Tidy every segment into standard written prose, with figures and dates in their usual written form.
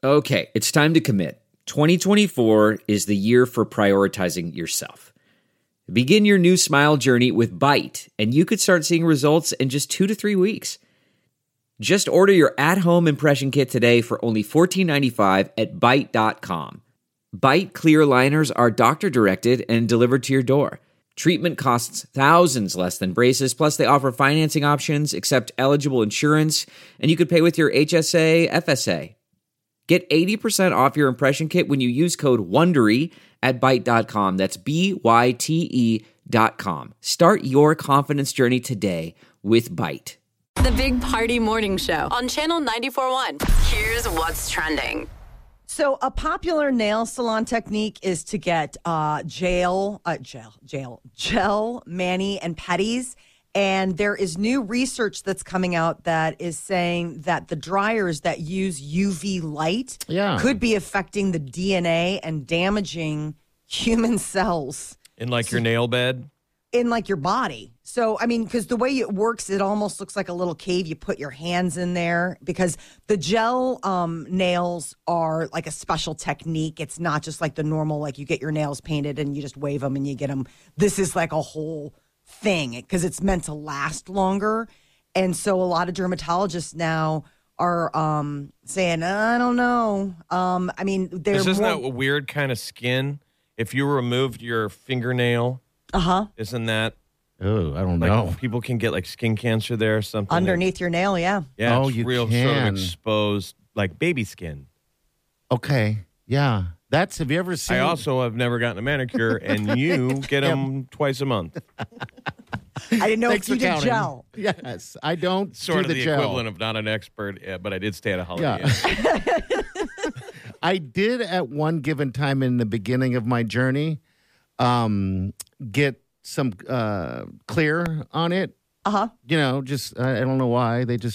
Okay, it's time to commit. 2024 is the year for prioritizing yourself. Begin your new smile journey with Byte, and you could start seeing results in just 2 to 3 weeks. Just order your at-home impression kit today for only $14.95 at Byte.com. Byte clear aligners are doctor-directed and delivered to your door. Treatment costs thousands less than braces, plus they offer financing options, accept eligible insurance, and you could pay with your HSA, FSA. Get 80% off your impression kit when you use code WONDERY at Byte.com. That's BYTE.com. Start your confidence journey today with Byte. The Big Party Morning Show on Channel 94.1. Here's what's trending. So a popular nail salon technique is to get gel, mani, and pedis. And there is new research that's coming out that is saying that the dryers that use UV light could be affecting the DNA and damaging human cells. In like your nail bed? In like your body. So, I mean, because the way it works, it almost looks like a little cave. You put your hands in there because the gel nails are like a special technique. It's not just like the normal, like you get your nails painted and you just wave them and you get them. This is like a whole thing because it's meant to last longer. And so a lot of dermatologists now are saying, I don't know. I mean, isn't that a weird kind of skin? If you removed your fingernail, isn't that? Oh, I don't know. People can get like skin cancer there or something. Underneath your nail, yeah. Yeah, oh, it's you real can. sort of exposed, like baby skin. Okay, yeah. Have you ever seen? I also have never gotten a manicure, and you get them twice a month. I didn't know if you did gel. Yes, I don't Sort do of the gel. equivalent of not an expert, but I did stay at a Holiday Inn. I did at one given time in the beginning of my journey get some clear on it. You know, just I don't know why. They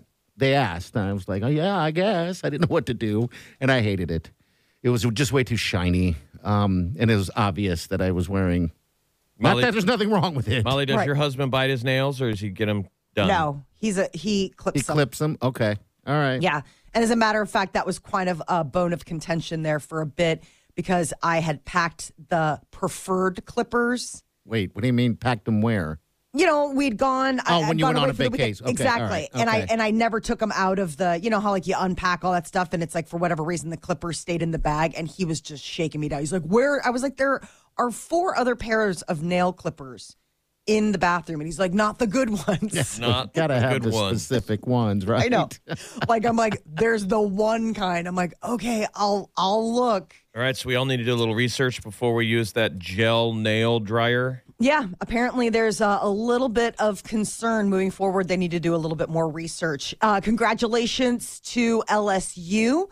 asked, and I was like, oh yeah, I guess. I didn't know what to do, and I hated it. It was just way too shiny, and it was obvious that I was wearing. Molly, not that there's nothing wrong with it. Molly, does your husband bite his nails, or does he get them done? No, he clips them. He clips them? Okay. All right. Yeah. And as a matter of fact, that was kind of a bone of contention there for a bit because I had packed the preferred clippers. Wait, what do you mean packed them where? You know, we'd gone. When you went on a vacation. Okay, exactly. all right, And I never took them out of the, you know how like you unpack all that stuff and it's like for whatever reason the clippers stayed in the bag and he was just shaking me down. He's like, where? I was like, there are 4 other pairs of nail clippers in the bathroom. And he's like, not the good ones. Yes, not gotta have the ones. specific ones, right? I know. I'm like, there's the one kind. I'm like, okay, I'll look. All right, so we all need to do a little research before we use that gel nail dryer. Yeah, apparently there's a little bit of concern moving forward. They need to do a little bit more research. Congratulations to LSU.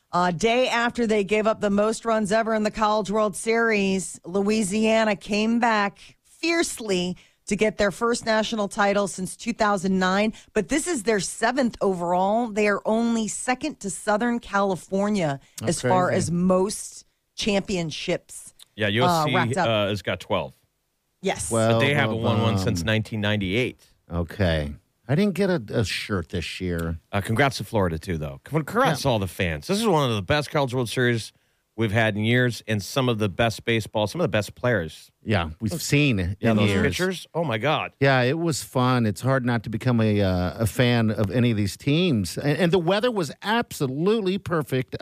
Day after they gave up the most runs ever in the College World Series, Louisiana came back fiercely to get their first national title since 2009. But this is their 7th overall. They are only second to Southern California as far as most championships. Yeah, USC has got 12. Yes. But they haven't won one since 1998. Okay. I didn't get a shirt this year. Congrats to Florida, too, though. Congrats to all the fans. This is one of the best College World Series we've had in years, and some of the best baseball, some of the best players. Yeah, we've seen in those years. pitchers. Oh, my God. Yeah, it was fun. It's hard not to become a fan of any of these teams. And the weather was absolutely perfect.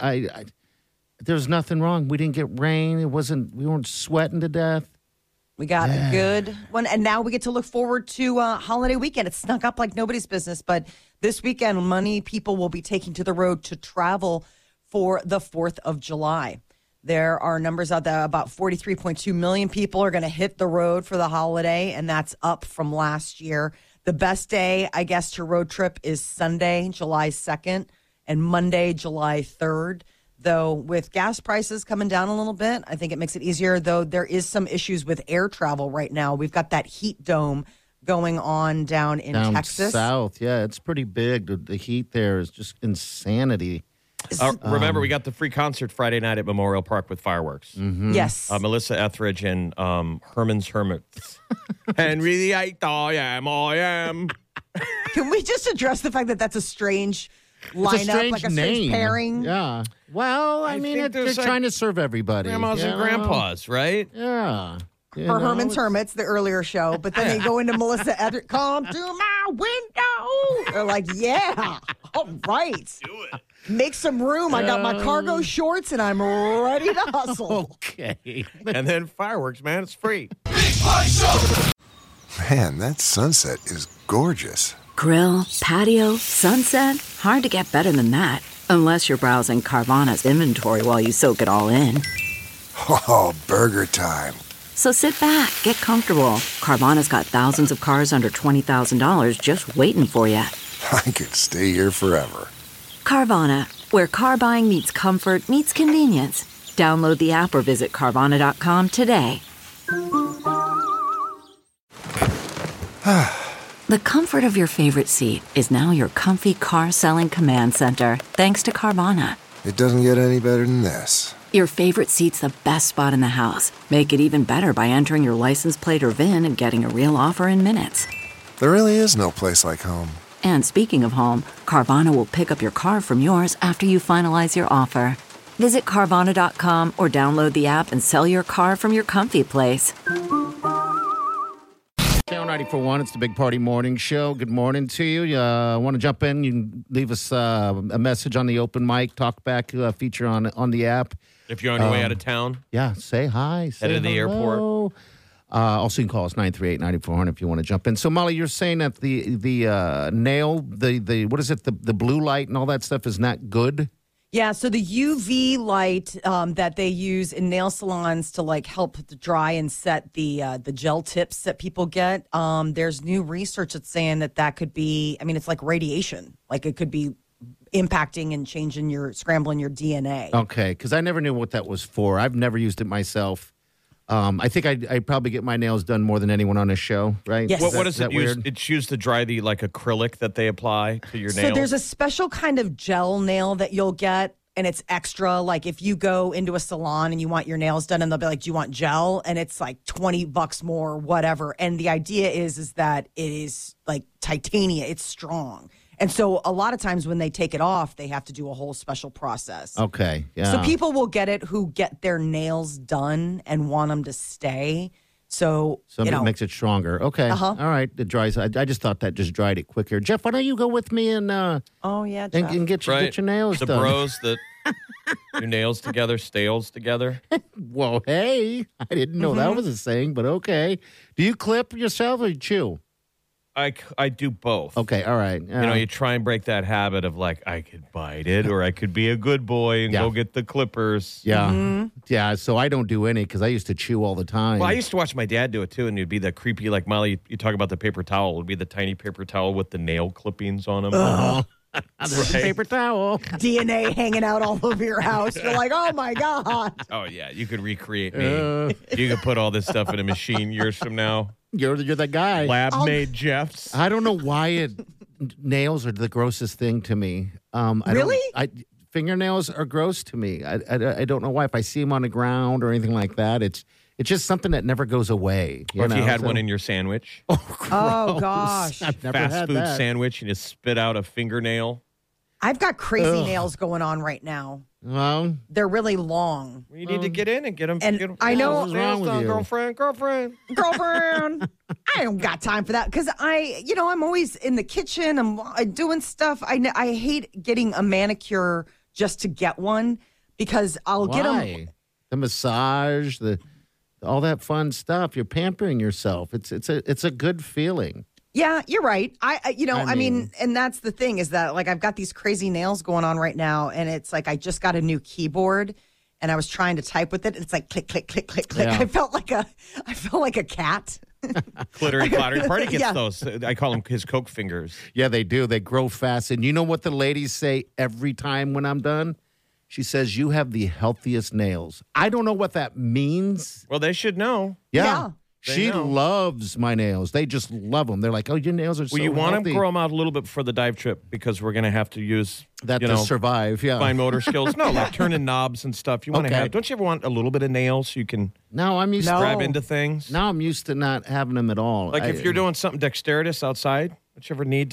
There's nothing wrong. We didn't get rain. We weren't sweating to death. We got a good one. And now we get to look forward to holiday weekend. It snuck up like nobody's business. But this weekend, many people will be taking to the road to travel for the 4th of July. There are numbers out there. About 43.2 million people are going to hit the road for the holiday, and that's up from last year. The best day, I guess, to road trip is Sunday, July 2nd, and Monday, July 3rd. Though with gas prices coming down a little bit, I think it makes it easier, though there is some issues with air travel right now. We've got that heat dome going on down in Texas. South, yeah, it's pretty big. The heat there is just insanity. Remember, we got the free concert Friday night at Memorial Park with fireworks. Mm-hmm. Yes. Melissa Etheridge and Herman's Hermits. Henry the Eighth, I am. Can we just address the fact that that's a strange line up like a strange pairing. Yeah. Well, I mean, they're like trying to serve everybody. Grandmas and grandpas, right? Yeah. For Herman's Hermits, the earlier show, but then they go into Melissa Etheridge, come to my window. They're like, yeah, all right. Do it. Make some room. I got my cargo shorts and I'm ready to hustle. Okay. And then fireworks, man, it's free. Big Party Show. Man, that sunset is gorgeous. Grill, patio, sunset. Hard to get better than that. Unless you're browsing Carvana's inventory while you soak it all in. Oh, burger time. So sit back, get comfortable. Carvana's got thousands of cars under $20,000 just waiting for you. I could stay here forever. Carvana, where car buying meets comfort, meets convenience. Download the app or visit Carvana.com today. The comfort of your favorite seat is now your comfy car selling command center, thanks to Carvana. It doesn't get any better than this. Your favorite seat's the best spot in the house. Make it even better by entering your license plate or VIN and getting a real offer in minutes. There really is no place like home. And speaking of home, Carvana will pick up your car from yours after you finalize your offer. Visit Carvana.com or download the app and sell your car from your comfy place. Channel 94.1, it's the Big Party Morning Show. Good morning to you. Want to jump in? You can leave us a message on the open mic talkback feature on the app. If you're on your way out of town. Yeah, say hi. Say Headed to the airport. Also, you can call us 938-9400 if you want to jump in. So, Molly, you're saying that the nail, the what is it, the blue light and all that stuff is not good? Yeah, so the UV light that they use in nail salons to like help dry and set the gel tips that people get. There's new research that's saying that could be. I mean, it's like radiation. Like it could be impacting and scrambling your DNA. Okay, because I never knew what that was for. I've never used it myself. I think I probably get my nails done more than anyone on this show, right? Yes. What is it used? Weird? It's used to dry the like acrylic that they apply to your nails. So there's a special kind of gel nail that you'll get, and it's extra. Like if you go into a salon and you want your nails done, and they'll be like, "Do you want gel?" And it's like $20 more, whatever. And the idea is that it is like titanium. It's strong. And so a lot of times when they take it off, they have to do a whole special process. Okay, yeah. So people will get it who get their nails done and want them to stay. So it makes it stronger. Okay, all right. It dries. I just thought that just dried it quicker. Jeff, why don't you go with me and oh yeah, Jeff. and get your nails the done? The bros that your nails together, stales together. Well, hey, I didn't know that was a saying, but okay. Do you clip yourself or you chew? I do both. Okay, all right. You try and break that habit of like, I could bite it or I could be a good boy and go get the clippers. Yeah. Yeah, so I don't do any because I used to chew all the time. Well, I used to watch my dad do it too, and it'd be the creepy, like Molly, you talk about the paper towel. It would be the tiny paper towel with the nail clippings on them. There's a paper towel. DNA hanging out all over your house. You're like, oh my God. Oh, yeah. You could recreate me. You could put all this stuff in a machine years from now. You're the guy. Lab-made Jeffs. I don't know why nails are the grossest thing to me. Really? Fingernails are gross to me. I don't know why. If I see them on the ground or anything like that, it's just something that never goes away. Or if you had one in your sandwich. Oh gosh. I've never Fast had food that. sandwich, and you spit out a fingernail. I've got crazy nails going on right now. Well, They're really long. You need to get in and get them. And I know- What's wrong with you? Girlfriend. Girlfriend. I don't got time for that because I'm always in the kitchen. I'm doing stuff. I hate getting a manicure just to get one because I'll get them. The massage, all that fun stuff. You're pampering yourself. It's a good feeling. Yeah, you're right. I mean, and that's the thing is that like I've got these crazy nails going on right now, and it's like I just got a new keyboard, and I was trying to type with it. And it's like click, click, click, click, click. Yeah. I felt like a cat. Clittery, clattery. Party gets Yeah. those. I call them his Coke fingers. Yeah, they do. They grow fast. And you know what the ladies say every time when I'm done? She says, you have the healthiest nails. I don't know what that means. Well, they should know. Yeah. She know. loves my nails. They just love them. They're like, oh, your nails are so Well, you want healthy. to grow them out a little bit for the dive trip because we're going to have to use that to survive. Yeah. fine motor skills. No, like turning knobs and stuff. You want to Okay. have. Don't you ever want a little bit of nails so you can Now I'm used grab to into things? Now I'm used to not having them at all. Like if you're doing something dexterous outside, don't you ever need to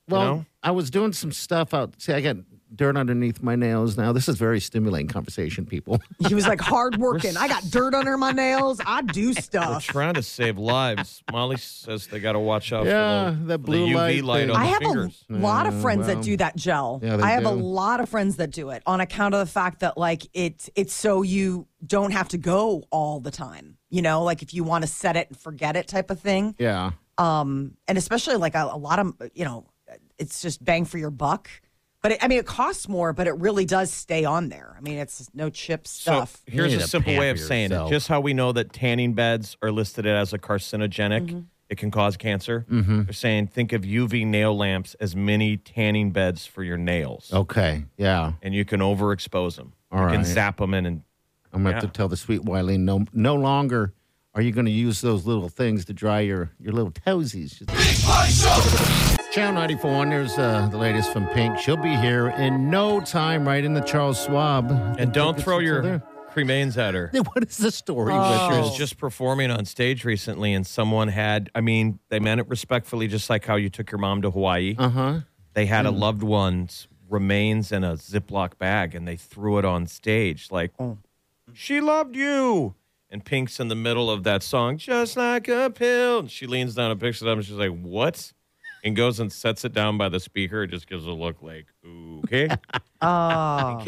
Well, you know? I was doing some stuff out. See, I got dirt underneath my nails now. This is very stimulating conversation, people. He was like hard working. I got dirt under my nails. I do We're stuff. trying to save lives. Molly says they got to watch out Yeah, for that blue the UV light light thing. on I the have fingers. a lot of friends that well, do that gel. yeah, they I have a do. lot of friends that do it on account of the fact that like it's so you don't have to go all the time. You know, like if you want to set it and forget it type of thing. Yeah. And especially like a lot of, it's just bang for your buck. But it costs more, but it really does stay on there. I mean, it's no chip stuff. So here's You a need to simple way of pamper saying yourself. it. Just how we know that tanning beds are listed as a carcinogenic. It can cause cancer. They're saying think of UV nail lamps as mini tanning beds for your nails. Okay. Yeah. And you can overexpose them. All you can right. zap them in and I'm going to have to tell the sweet Wileen no longer are you going to use those little things to dry your little toesies. Channel 94, there's the latest from Pink. She'll be here in no time, right in the Charles Schwab. and don't throw your cremains at her. What is the story She with was this? just performing on stage recently, and someone had, they meant it respectfully, just like how you took your mom to Hawaii. Uh-huh. They had a loved one's remains in a Ziploc bag, and they threw it on stage like, she loved you. And Pink's in the middle of that song, just like a pill. And she leans down and picks it up, and she's like, what? And goes and sets it down by the speaker. It just gives a look like, ooh, okay. Oh,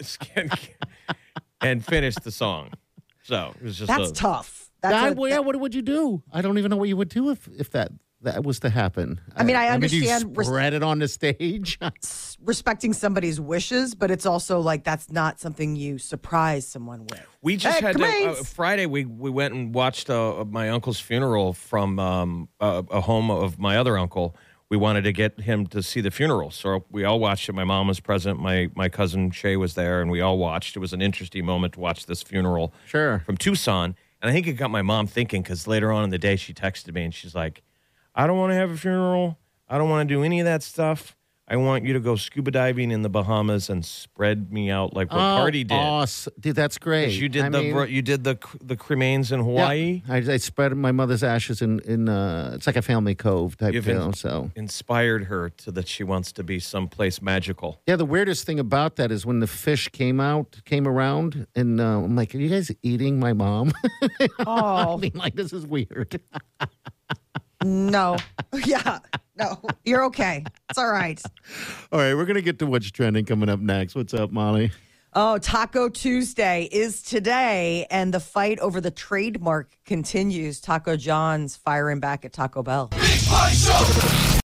And finished the song. So it was just that's tough. What would you do? I don't even know what you would do if that was to happen. I mean, I do understand you spread it on the stage? respecting somebody's wishes, but it's also like that's not something you surprise someone with. We just Hey, had to, cremains! Friday. We went and watched my uncle's funeral from a home of my other uncle. We wanted to get him to see the funeral, so we all watched it. My mom was present. My cousin Shay was there, and we all watched. It was an interesting moment to watch this funeral. Sure. From Tucson, and I think it got my mom thinking because later on in the day she texted me and she's like, "I don't want to have a funeral. I don't want to do any of that stuff. I want you to go scuba diving in the Bahamas and spread me out like what Party did." Awesome. Dude, that's great. You did the cremains in Hawaii. Yeah, I spread my mother's ashes in it's like a family cove type You've deal. So inspired her to that she wants to be someplace magical. yeah, the weirdest thing about that is when the fish came around, and I'm like, "Are you guys eating my mom?" Oh, I mean, like this is weird. no. Yeah. No. You're okay. It's all right. All right, we're gonna get to what's trending coming up next. What's up, Molly? Oh, Taco Tuesday is today, and the fight over the trademark continues. Taco John's firing back at Taco Bell.